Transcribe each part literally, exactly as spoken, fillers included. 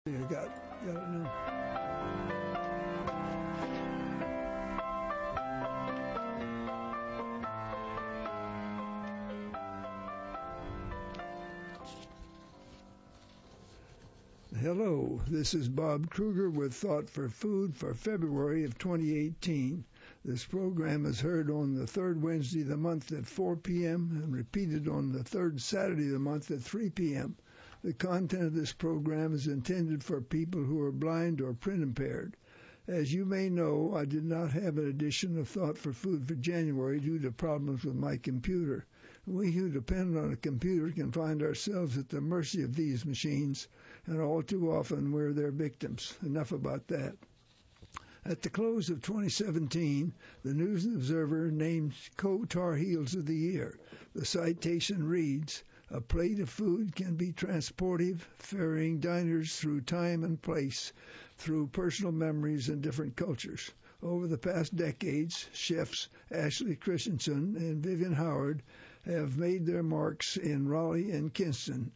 You got, got it now. Hello, this is Bob Kruger with Thought for Food for February of twenty eighteen. This program is heard on the third Wednesday of the month at four p.m. and repeated on the third Saturday of the month at three p.m. The content of this program is intended for people who are blind or print impaired. As you may know, I did not have an edition of Thought for Food for January due to problems with my computer. We who depend on a computer can find ourselves at the mercy of these machines, and all too often we're their victims. Enough about that. At the close of twenty seventeen, the News and Observer named Co-Tar Heels of the Year. The citation reads, "A plate of food can be transportive, ferrying diners through time and place, through personal memories and different cultures." Over the past decades, chefs Ashley Christensen and Vivian Howard have made their marks in Raleigh and Kinston,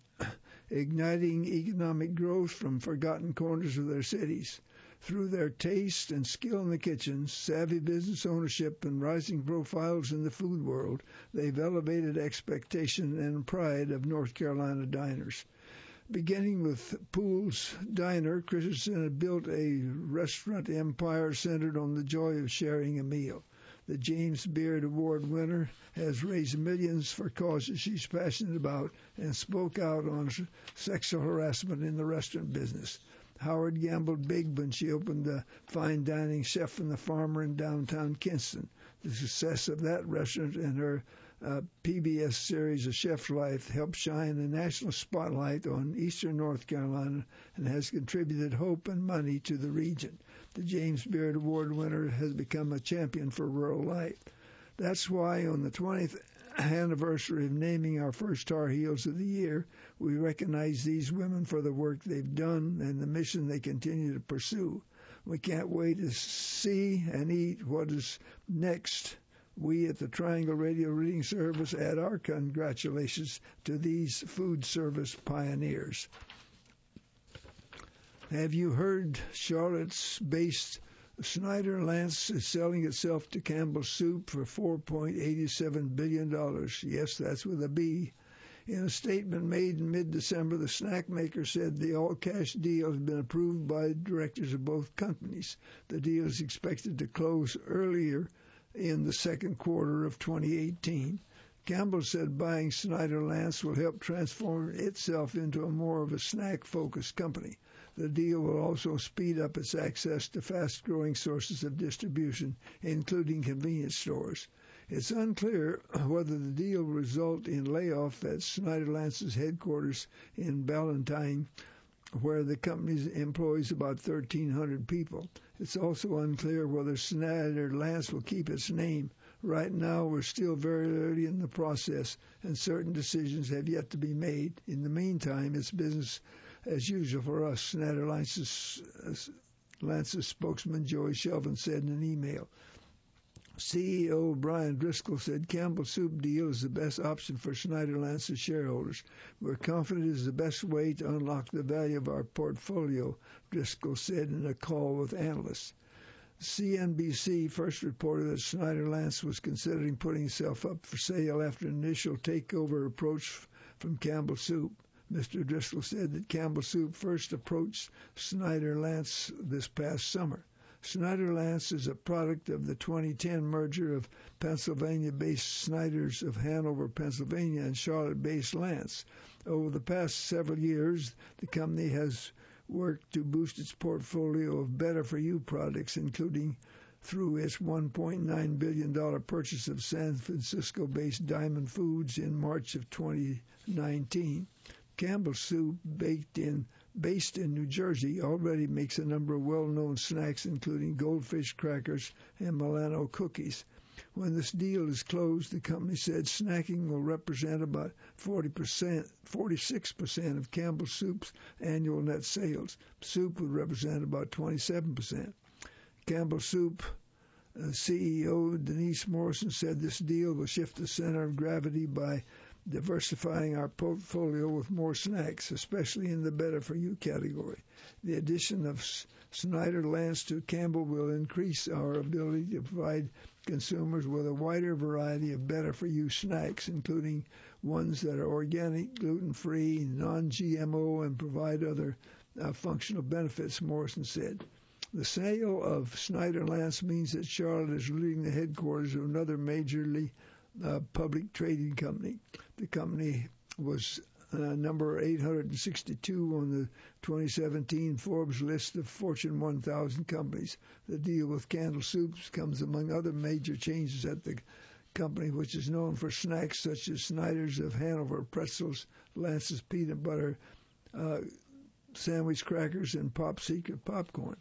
igniting economic growth from forgotten corners of their cities. Through their taste and skill in the kitchen, savvy business ownership, and rising profiles in the food world, they've elevated expectation and pride of North Carolina diners. Beginning with Poole's Diner, Christensen had built a restaurant empire centered on the joy of sharing a meal. The James Beard Award winner has raised millions for causes she's passionate about and spoke out on sexual harassment in the restaurant business. Howard gambled big when she opened the fine dining Chef and the Farmer in downtown Kinston. The success of that restaurant and her uh, P B S series of Chef's Life helped shine a national spotlight on eastern North Carolina and has contributed hope and money to the region. The James Beard Award winner has become a champion for rural life. That's why on the twentieth anniversary of naming our first Tar Heels of the Year, we recognize these women for the work they've done and the mission they continue to pursue. We can't wait to see and eat what is next. We at the Triangle Radio Reading Service add our congratulations to these food service pioneers. Have you heard Charlotte's based Snyder's-Lance is selling itself to Campbell Soup for four point eight seven billion dollars. Yes, that's with a B. In a statement made in mid-December, the snack maker said the all-cash deal has been approved by directors of both companies. The deal is expected to close earlier in the second quarter of twenty eighteen. Campbell said buying Snyder's-Lance will help transform itself into a more of a snack-focused company. The deal will also speed up its access to fast-growing sources of distribution, including convenience stores. It's unclear whether the deal will result in layoff at Snyder's-Lance's headquarters in Ballantyne, where the company employs about thirteen hundred people. It's also unclear whether Snyder's-Lance will keep its name. Right now, we're still very early in the process, and certain decisions have yet to be made. In the meantime, it's business as usual for us, Snyder's-Lance's Lance's spokesman Joey Shelvin said in an email. C E O Brian Driscoll said Campbell Soup deal is the best option for Snyder's-Lance's shareholders. We're confident it is the best way to unlock the value of our portfolio, Driscoll said in a call with analysts. C N B C first reported that Snyder's-Lance was considering putting itself up for sale after an initial takeover approach from Campbell Soup. Mister Driscoll said that Campbell Soup first approached Snyder's-Lance this past summer. Snyder's-Lance is a product of the twenty ten merger of Pennsylvania-based Snyder's of Hanover, Pennsylvania, and Charlotte-based Lance. Over the past several years, the company has worked to boost its portfolio of better-for-you products, including through its one point nine billion dollars purchase of San Francisco-based Diamond Foods in March of twenty nineteen. Campbell Soup, baked in, based in New Jersey, already makes a number of well-known snacks, including goldfish crackers and Milano cookies. When this deal is closed, the company said snacking will represent about forty percent, forty-six percent of Campbell Soup's annual net sales. Soup would represent about twenty-seven percent. Campbell Soup uh, C E O Denise Morrison said this deal will shift the center of gravity by diversifying our portfolio with more snacks, especially in the better-for-you category. The addition of Snyder's-Lance to Campbell will increase our ability to provide consumers with a wider variety of better-for-you snacks, including ones that are organic, gluten-free, non-G M O, and provide other uh, functional benefits, Morrison said. The sale of Snyder's-Lance means that Charlotte is leaving the headquarters of another majorly uh, public trading company. The company was uh, number eight hundred sixty-two on the twenty seventeen Forbes list of Fortune one thousand companies. The deal with Campbell Soups comes among other major changes at the company, which is known for snacks such as Snyder's of Hanover pretzels, Lance's peanut butter uh, sandwich crackers, and Pop Secret popcorn.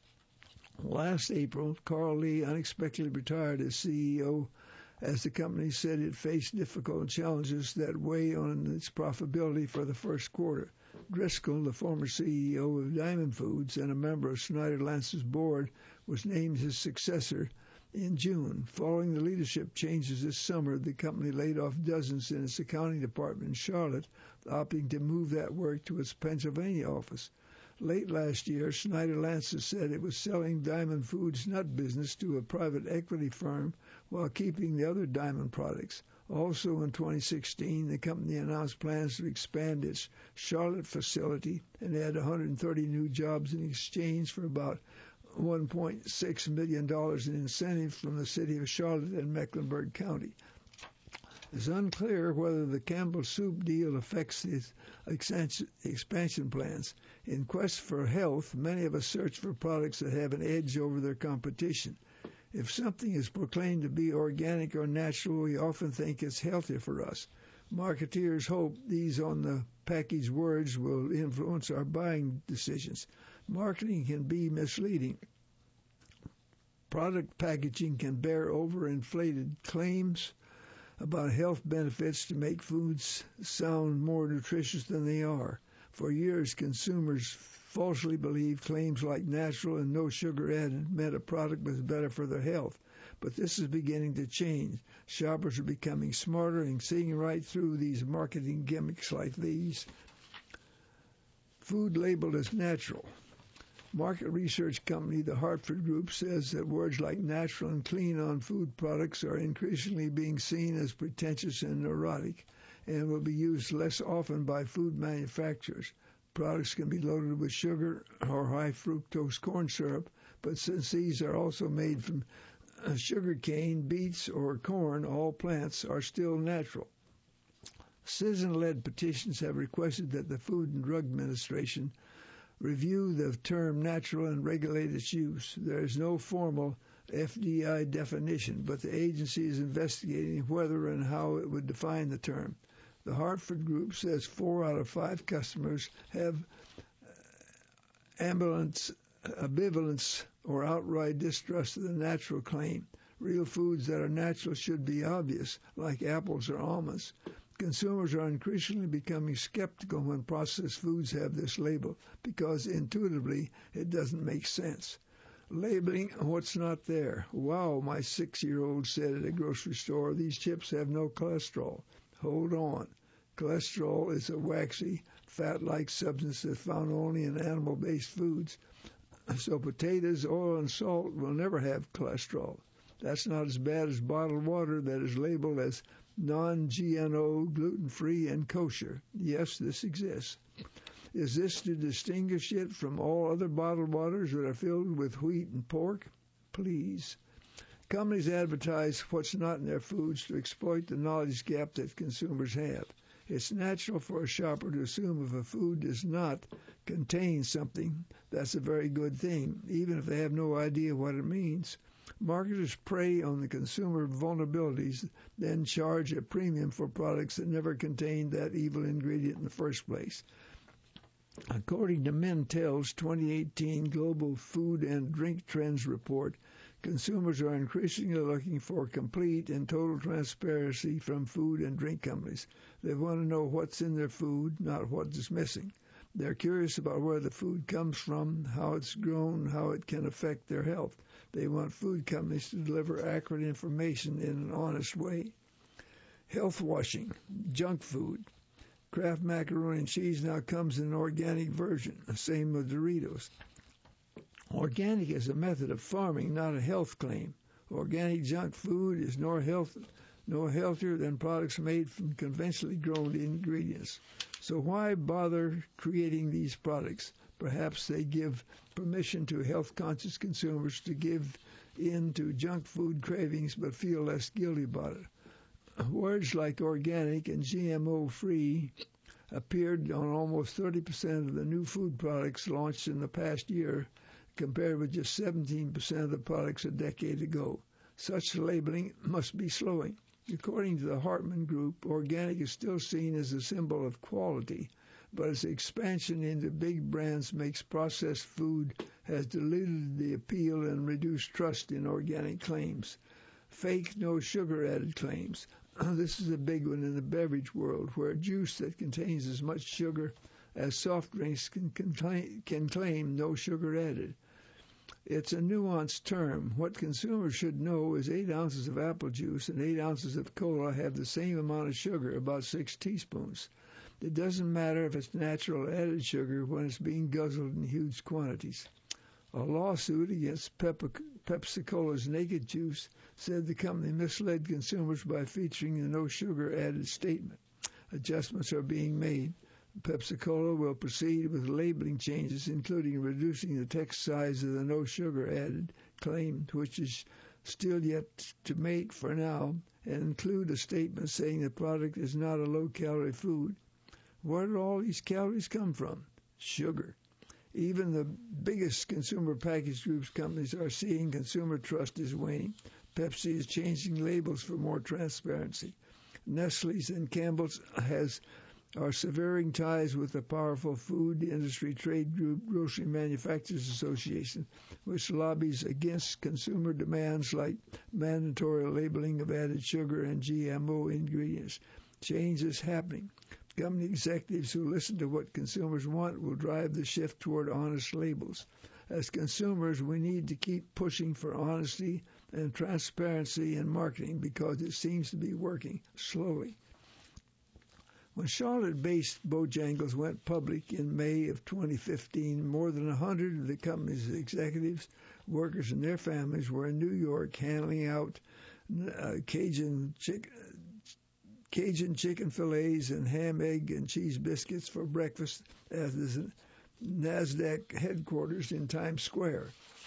Last April, Carl Lee unexpectedly retired as C E O as the company said it faced difficult challenges that weigh on its profitability for the first quarter. Driscoll, the former C E O of Diamond Foods and a member of Snyder's-Lance's board, was named his successor in June. Following the leadership changes this summer, the company laid off dozens in its accounting department in Charlotte, opting to move that work to its Pennsylvania office. Late last year, Snyder's-Lance said it was selling Diamond Foods' nut business to a private equity firm while keeping the other Diamond products. Also in twenty sixteen, the company announced plans to expand its Charlotte facility and add one hundred thirty new jobs in exchange for about one point six million dollars in incentives from the city of Charlotte and Mecklenburg County. It's unclear whether the Campbell Soup deal affects its expansion plans. In quest for health, many of us search for products that have an edge over their competition. If something is proclaimed to be organic or natural, we often think it's healthier for us. Marketeers hope these on-the-package words will influence our buying decisions. Marketing can be misleading. Product packaging can bear overinflated claims about health benefits to make foods sound more nutritious than they are. For years, consumers falsely believed claims like natural and no sugar added meant a product was better for their health. But this is beginning to change. Shoppers are becoming smarter and seeing right through these marketing gimmicks like these. Food labeled as natural. Market research company The Hartford Group says that words like natural and clean on food products are increasingly being seen as pretentious and neurotic and will be used less often by food manufacturers. Products can be loaded with sugar or high fructose corn syrup, but since these are also made from sugar cane, beets, or corn, all plants are still natural. Citizen-led petitions have requested that the Food and Drug Administration review the term natural and regulate its use. There is no formal F D I definition, but the agency is investigating whether and how it would define the term. The Hartford Group says four out of five customers have ambivalence, ambivalence or outright distrust of the natural claim. Real foods that are natural should be obvious, like apples or almonds. Consumers are increasingly becoming skeptical when processed foods have this label because intuitively it doesn't make sense. Labeling what's not there. Wow, my six-year-old said at a grocery store, these chips have no cholesterol. Hold on. Cholesterol is a waxy, fat-like substance that's found only in animal-based foods. So potatoes, oil, and salt will never have cholesterol. That's not as bad as bottled water that is labeled as non-G M O, gluten-free, and kosher. Yes, this exists. Is this to distinguish it from all other bottled waters that are filled with wheat and pork? Please. Companies advertise what's not in their foods to exploit the knowledge gap that consumers have. It's natural for a shopper to assume if a food does not contain something, that's a very good thing, even if they have no idea what it means. Marketers prey on the consumer vulnerabilities, then charge a premium for products that never contained that evil ingredient in the first place. According to Mintel's twenty eighteen Global Food and Drink Trends Report, consumers are increasingly looking for complete and total transparency from food and drink companies. They want to know what's in their food, not what is missing. They're curious about where the food comes from, how it's grown, how it can affect their health. They want food companies to deliver accurate information in an honest way. Health washing, junk food. Kraft macaroni and cheese now comes in an organic version. Same with Doritos. Organic is a method of farming, not a health claim. Organic junk food is no health, no healthier than products made from conventionally grown ingredients. So why bother creating these products? Perhaps they give permission to health-conscious consumers to give in to junk food cravings but feel less guilty about it. Words like organic and G M O-free appeared on almost thirty percent of the new food products launched in the past year, compared with just seventeen percent of the products a decade ago. Such labeling must be slowing. According to the Hartman Group, organic is still seen as a symbol of quality, but its expansion into big brands makes processed food has diluted the appeal and reduced trust in organic claims. Fake no sugar added claims. This is a big one in the beverage world, where juice that contains as much sugar as soft drinks can, can, can claim no sugar added. It's a nuanced term. What consumers should know is eight ounces of apple juice and eight ounces of cola have the same amount of sugar, about six teaspoons. It doesn't matter if it's natural or added sugar when it's being guzzled in huge quantities. A lawsuit against Pepsi-Cola's Naked Juice said the company misled consumers by featuring the no sugar added statement. Adjustments are being made. Pepsi-Cola will proceed with labeling changes, including reducing the text size of the no sugar added claim, which is still yet to make for now, and include a statement saying the product is not a low-calorie food. Where do all these calories come from? Sugar. Even the biggest consumer packaged groups companies are seeing consumer trust is waning. Pepsi is changing labels for more transparency. Nestle's and Campbell's has are severing ties with the powerful food industry trade group Grocery Manufacturers Association, which lobbies against consumer demands like mandatory labeling of added sugar and G M O ingredients. Change is happening. Company executives who listen to what consumers want will drive the shift toward honest labels. As consumers, we need to keep pushing for honesty and transparency in marketing because it seems to be working slowly. When Charlotte-based Bojangles went public in May of twenty fifteen, more than one hundred of the company's executives, workers, and their families were in New York handing out uh, Cajun chicken Cajun chicken fillets and ham, egg, and cheese biscuits for breakfast at the NASDAQ headquarters in Times Square.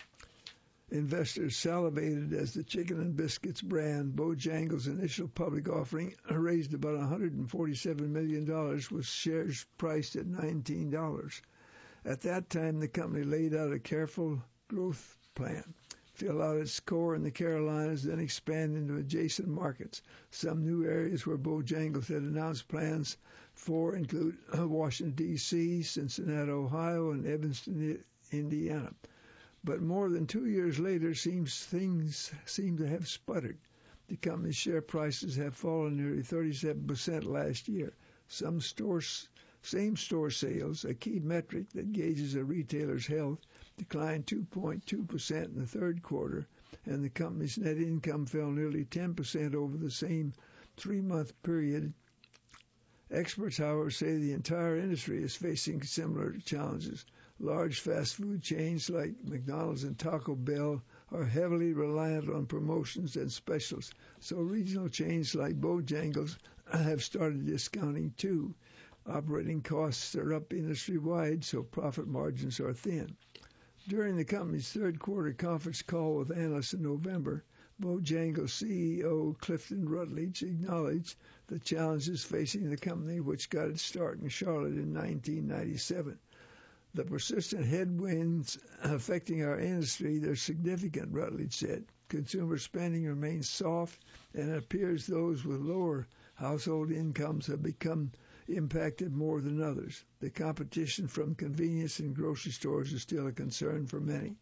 Investors salivated as the chicken and biscuits brand, Bojangles' initial public offering, raised about one hundred forty-seven million dollars with shares priced at nineteen dollars. At that time, the company laid out a careful growth plan. Fill out its core in the Carolinas, then expand into adjacent markets. Some new areas where Bojangles had announced plans for include Washington, D C, Cincinnati, Ohio, and Evanston, Indiana. But more than two years later, seems things seem to have sputtered. The company's share prices have fallen nearly thirty-seven percent last year. Some stores, same-store sales, a key metric that gauges a retailer's health, declined two point two percent in the third quarter, and the company's net income fell nearly ten percent over the same three-month period. Experts, however, say the entire industry is facing similar challenges. Large fast food chains like McDonald's and Taco Bell are heavily reliant on promotions and specials, so regional chains like Bojangles have started discounting too. Operating costs are up industry-wide, so profit margins are thin. During the company's third quarter conference call with analysts in November, Bojangles C E O Clifton Rutledge acknowledged the challenges facing the company, which got its start in Charlotte in nineteen ninety-seven. The persistent headwinds affecting our industry, they're significant, Rutledge said. Consumer spending remains soft, and it appears those with lower household incomes have become impacted more than others. The competition from convenience and grocery stores is still a concern for many.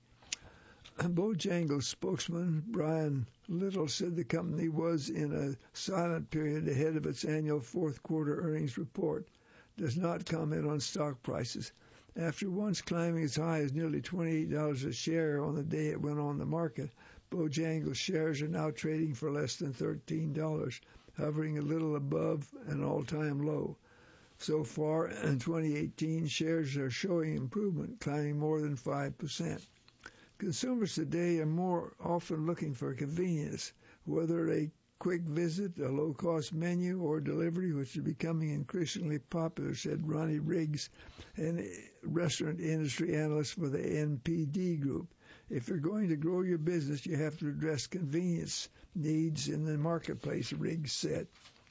Bojangles spokesman Brian Little said the company was in a silent period ahead of its annual fourth quarter earnings report, does not comment on stock prices. After once climbing as high as nearly twenty-eight dollars a share on the day it went on the market, Bojangles shares are now trading for less than thirteen dollars. hovering a little above an all-time low. So far in twenty eighteen, shares are showing improvement, climbing more than five percent. Consumers today are more often looking for convenience, whether a quick visit, a low-cost menu, or delivery, which is becoming increasingly popular, said Ronnie Riggs, an restaurant industry analyst for the N P D Group. If you're going to grow your business, you have to address convenience needs in the marketplace, Riggs said.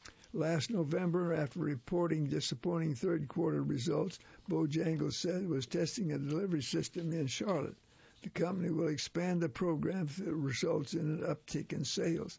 Last November, after reporting disappointing third-quarter results, Bojangles said it was testing a delivery system in Charlotte. The company will expand the program if it results in an uptick in sales,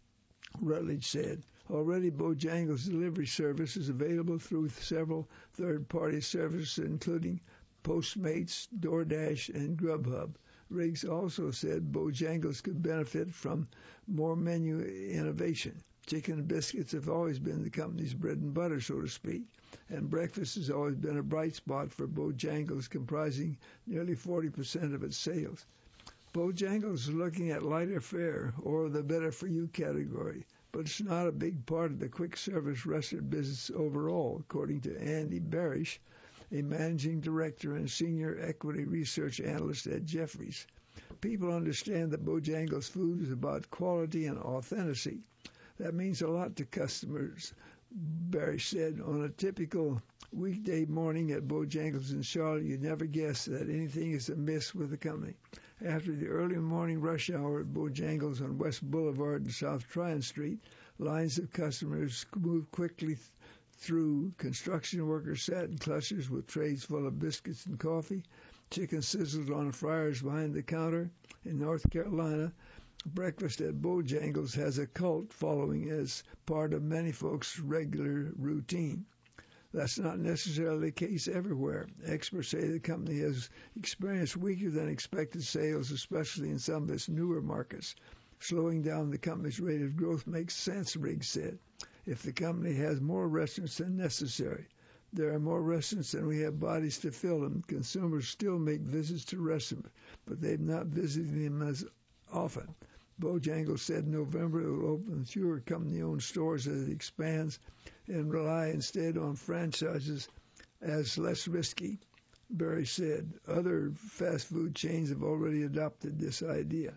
Rutledge said. Already, Bojangles' delivery service is available through several third-party services, including Postmates, DoorDash, and Grubhub. Riggs also said Bojangles could benefit from more menu innovation. Chicken and biscuits have always been the company's bread and butter, so to speak, and breakfast has always been a bright spot for Bojangles, comprising nearly forty percent of its sales. Bojangles is looking at lighter fare, or the better-for-you category, but it's not a big part of the quick-service restaurant business overall, according to Andy Barish, a managing director and senior equity research analyst at Jefferies. People understand that Bojangles food is about quality and authenticity. That means a lot to customers, Barish said. On a typical weekday morning at Bojangles in Charlotte, you'd never guess that anything is amiss with the company. After the early morning rush hour at Bojangles on West Boulevard and South Tryon Street, lines of customers moved quickly th- through. Construction workers sat in clusters with trays full of biscuits and coffee. Chicken sizzled on fryers behind the counter. In North Carolina, breakfast at Bojangles has a cult following as part of many folks' regular routine. That's not necessarily the case everywhere. Experts say the company has experienced weaker than expected sales, especially in some of its newer markets. Slowing down the company's rate of growth makes sense, Riggs said, if the company has more restaurants than necessary. There are more restaurants than we have bodies to fill them. Consumers still make visits to restaurants, but they've not visited them as often. Bojangles said in November it will open fewer company-owned stores as it expands and rely instead on franchises as less risky. Barry said other fast food chains have already adopted this idea.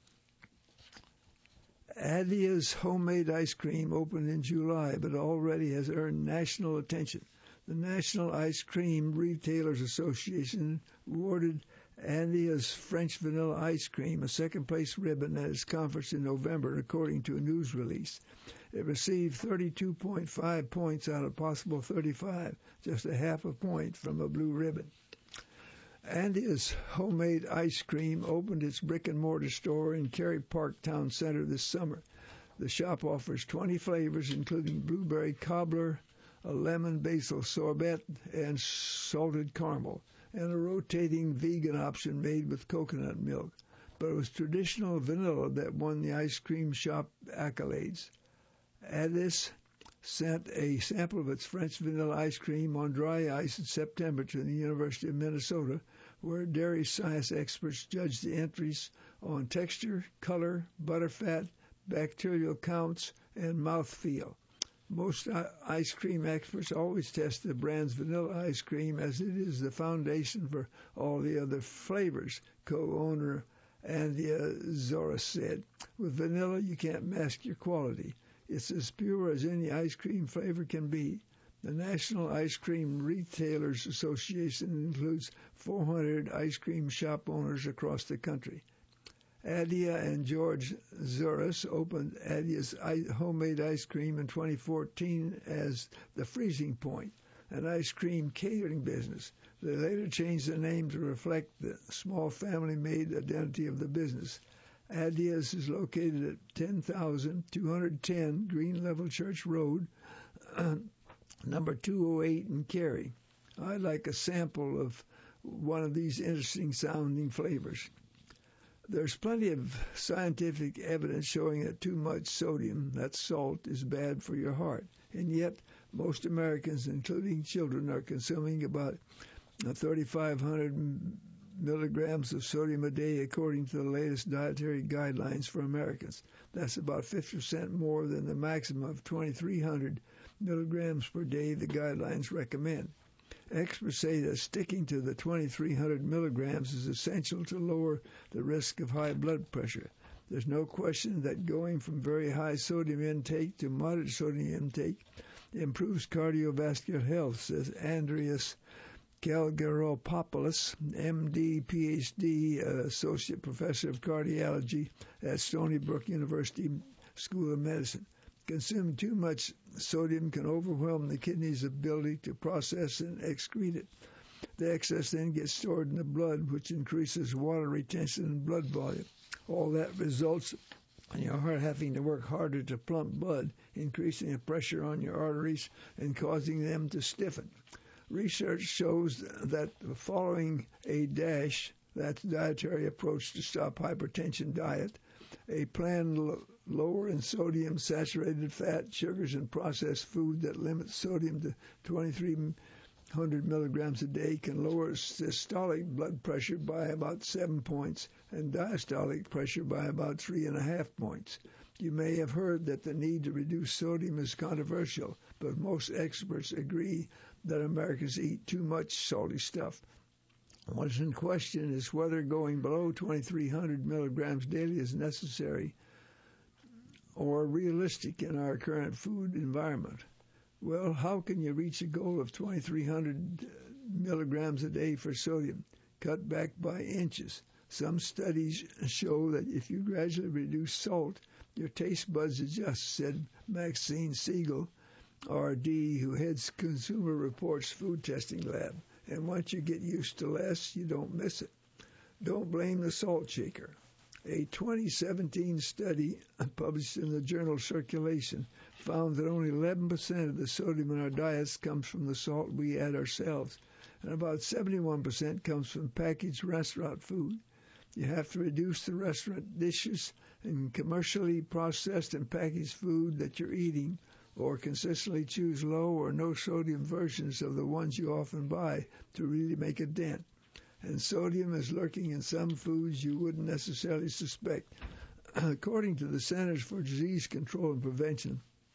Adia's homemade ice cream opened in July, but already has earned national attention. The National Ice Cream Retailers Association awarded Adia's French vanilla ice cream a second-place ribbon at its conference in November, according to a news release. It received thirty-two point five points out of possible thirty-five, just a half a point from a blue ribbon. Adia's homemade ice cream opened its brick-and-mortar store in Cary Park Town Center this summer. The shop offers twenty flavors, including blueberry cobbler, a lemon basil sorbet, and salted caramel, and a rotating vegan option made with coconut milk. But it was traditional vanilla that won the ice cream shop accolades. Adidas sent a sample of its French vanilla ice cream on dry ice in September to the University of Minnesota, where dairy science experts judged the entries on texture, color, butterfat, bacterial counts, and mouthfeel. Most ice cream experts always test the brand's vanilla ice cream, as it is the foundation for all the other flavors, co-owner Andrea Zoris said. With vanilla, you can't mask your quality. It's as pure as any ice cream flavor can be. The National Ice Cream Retailers Association includes four hundred ice cream shop owners across the country. Adia and George Zoris opened Adia's homemade ice cream in twenty fourteen as The Freezing Point, an ice cream catering business. They later changed the name to reflect the small family-made identity of the business. Adia's is located at ten thousand two hundred ten Green Level Church Road, number two oh eight in Cary. I'd like a sample of one of these interesting-sounding flavors. There's plenty of scientific evidence showing that too much sodium, that's salt, is bad for your heart. And yet, most Americans, including children, are consuming about thirty-five hundred milligrams of sodium a day according to the latest dietary guidelines for Americans. That's about fifty percent more than the maximum of twenty-three hundred milligrams per day the guidelines recommend. Experts say that sticking to the twenty-three hundred milligrams is essential to lower the risk of high blood pressure. There's no question that going from very high sodium intake to moderate sodium intake improves cardiovascular health, says Andreas Kalgaropoulos, M D, P H D, uh, Associate Professor of Cardiology at Stony Brook University School of Medicine. Consuming too much sodium can overwhelm the kidney's ability to process and excrete it. The excess then gets stored in the blood, which increases water retention and blood volume. All that results in your heart having to work harder to pump blood, increasing the pressure on your arteries and causing them to stiffen. Research shows that following a DASH, that's dietary approach to stop hypertension diet, a planned l- lower in sodium, saturated fat, sugars, and processed food that limits sodium to twenty-three hundred milligrams a day can lower systolic blood pressure by about seven points and diastolic pressure by about three and a half points. You may have heard that the need to reduce sodium is controversial, but most experts agree that Americans eat too much salty stuff. What's in question is whether going below twenty-three hundred milligrams daily is necessary or realistic in our current food environment. Well, how can you reach a goal of twenty-three hundred milligrams a day for sodium? Cut back by inches. Some studies show that if you gradually reduce salt, your taste buds adjust, said Maxine Siegel, R D, who heads Consumer Reports Food Testing Lab. And once you get used to less, you don't miss it. Don't blame the salt shaker. A twenty seventeen study published in the journal Circulation found that only eleven percent of the sodium in our diets comes from the salt we add ourselves, and about seventy-one percent comes from packaged restaurant food. You have to reduce the restaurant dishes and commercially processed and packaged food that you're eating, or consistently choose low or no sodium versions of the ones you often buy to really make a dent. And sodium is lurking in some foods you wouldn't necessarily suspect. According to the Centers for Disease Control and Prevention,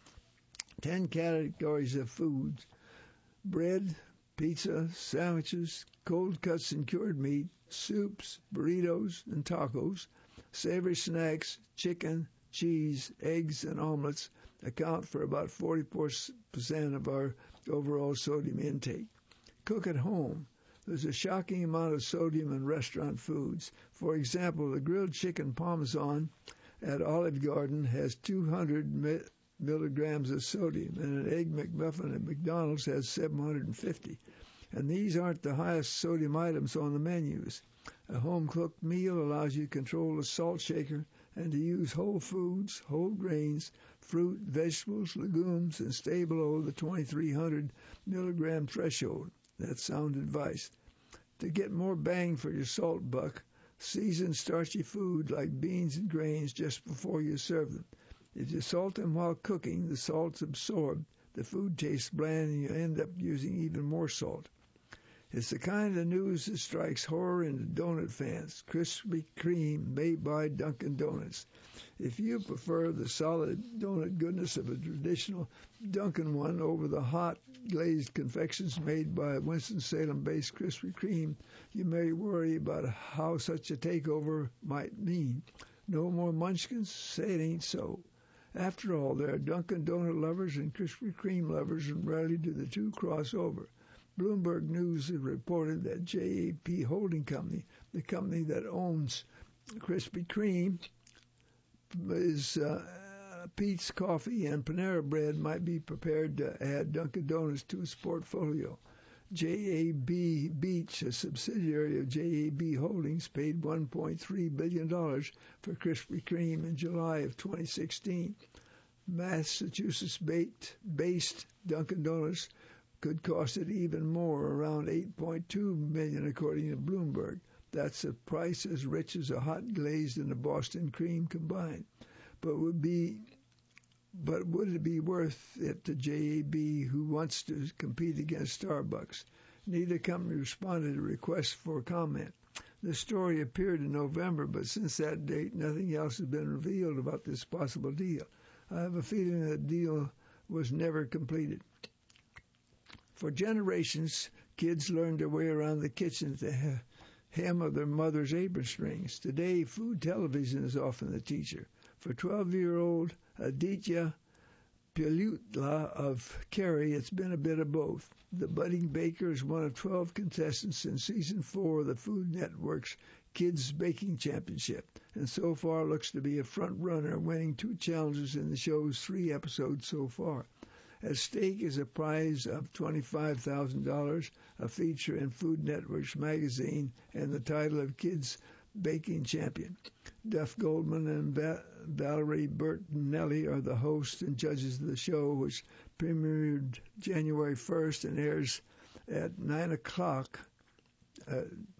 ten categories of foods: bread, pizza, sandwiches, cold cuts and cured meat, soups, burritos, and tacos, savory snacks, chicken, cheese, eggs, and omelets account for about forty-four percent of our overall sodium intake. Cook at home. There's a shocking amount of sodium in restaurant foods. For example, the grilled chicken parmesan at Olive Garden has two hundred mi- milligrams of sodium, and an Egg McMuffin at McDonald's has seven hundred fifty. And these aren't the highest sodium items on the menus. A home-cooked meal allows you to control the salt shaker and to use whole foods, whole grains, fruit, vegetables, legumes, and stay below the twenty-three hundred milligram threshold. That's sound advice. To get more bang for your salt buck, season starchy food like beans and grains just before you serve them. If you salt them while cooking, the salt's absorbed, the food tastes bland, and you end up using even more salt. It's the kind of news that strikes horror into donut fans. Krispy Kreme, made by Dunkin' Donuts. If you prefer the solid donut goodness of a traditional Dunkin' one over the hot glazed confections made by Winston-Salem-based Krispy Kreme, you may worry about how such a takeover might mean. No more munchkins? Say it ain't so. After all, there are Dunkin' Donut lovers and Krispy Kreme lovers, and rarely do the two cross over. Bloomberg News has reported that J A P Holding Company, the company that owns Krispy Kreme, is uh, Peet's Coffee and Panera Bread, might be prepared to add Dunkin' Donuts to its portfolio. J A B Beach, a subsidiary of J A B Holdings, paid one point three billion dollars for Krispy Kreme in July of twenty sixteen. Massachusetts-based Dunkin' Donuts could cost it even more, around eight point two million dollars, according to Bloomberg. That's a price as rich as a hot glazed and a Boston cream combined. But would be, but would it be worth it to J A B, who wants to compete against Starbucks? Neither company responded to requests for comment. The story appeared in November, but since that date, nothing else has been revealed about this possible deal. I have a feeling that the deal was never completed. For generations, kids learned their way around the kitchen at the hem of their mother's apron strings. Today, food television is often the teacher. For twelve-year-old Aditya Pilutla of Kerry, it's been a bit of both. The budding baker is one of twelve contestants in Season four of the Food Network's Kids Baking Championship, and so far looks to be a front-runner, winning two challenges in the show's three episodes so far. At stake is a prize of twenty-five thousand dollars, a feature in Food Network's magazine, and the title of Kids Baking Champion. Duff Goldman and Va- Valerie Bertinelli are the hosts and judges of the show, which premiered January first and airs at nine o'clock uh,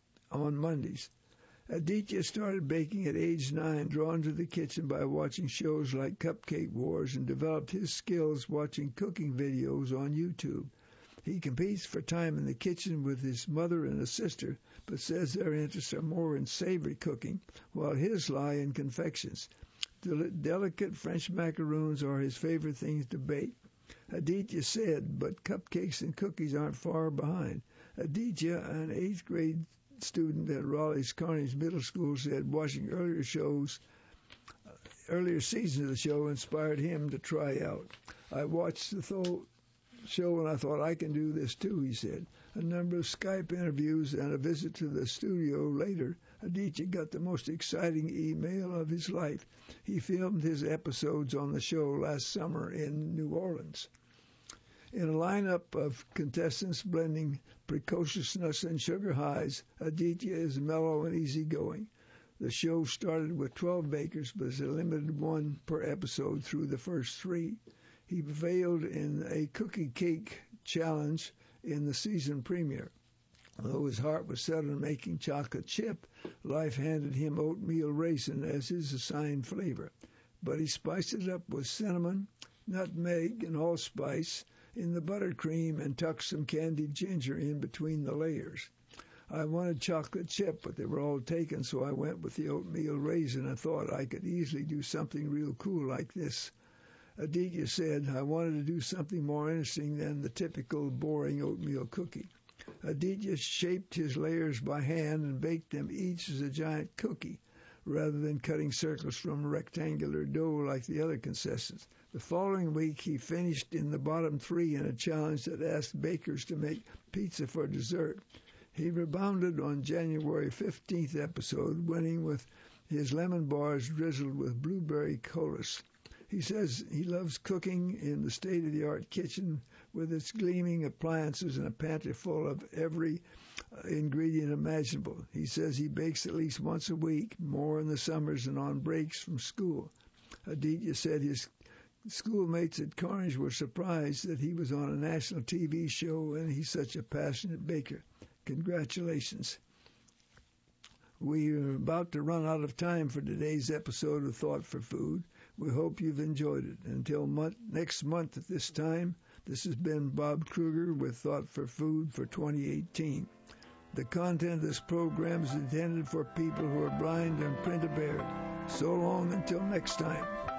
on Mondays. Aditya started baking at age nine, drawn to the kitchen by watching shows like Cupcake Wars, and developed his skills watching cooking videos on YouTube. He competes for time in the kitchen with his mother and a sister, but says their interests are more in savory cooking, while his lie in confections. Del- delicate French macaroons are his favorite things to bake. Aditya said, but cupcakes and cookies aren't far behind. Aditya, an eighth grade student at Raleigh's Carnegie Middle School, said watching earlier shows, uh, earlier seasons of the show inspired him to try out. I watched the th- show and I thought, I can do this too, he said. A number of Skype interviews and a visit to the studio later, Aditya got the most exciting email of his life. He filmed his episodes on the show last summer in New Orleans. In a lineup of contestants blending precociousness and sugar highs, Aditya is mellow and easygoing. The show started with twelve bakers, but is a limited one per episode through the first three. He prevailed in a cookie cake challenge in the season premiere. Although his heart was set on making chocolate chip, life handed him oatmeal raisin as his assigned flavor. But he spiced it up with cinnamon, nutmeg, and allspice in the buttercream and tucked some candied ginger in between the layers. I wanted chocolate chip, but they were all taken, so I went with the oatmeal raisin. I thought I could easily do something real cool like this. Aditya said, I wanted to do something more interesting than the typical boring oatmeal cookie. Aditya shaped his layers by hand and baked them each as a giant cookie, rather than cutting circles from rectangular dough like the other contestants. The following week, he finished in the bottom three in a challenge that asked bakers to make pizza for dessert. He rebounded on January fifteenth episode, winning with his lemon bars drizzled with blueberry chorus. He says he loves cooking in the state-of-the-art kitchen with its gleaming appliances and a pantry full of every uh, ingredient imaginable. He says he bakes at least once a week, more in the summers and on breaks from school. Aditya said his schoolmates at Carnegie were surprised that he was on a national T V show and he's such a passionate baker. Congratulations. We are about to run out of time for today's episode of Thought for Food. We hope you've enjoyed it. Until month, next month at this time, this has been Bob Kruger with Thought for Food for twenty eighteen. The content of this program is intended for people who are blind and print impaired. So long until next time.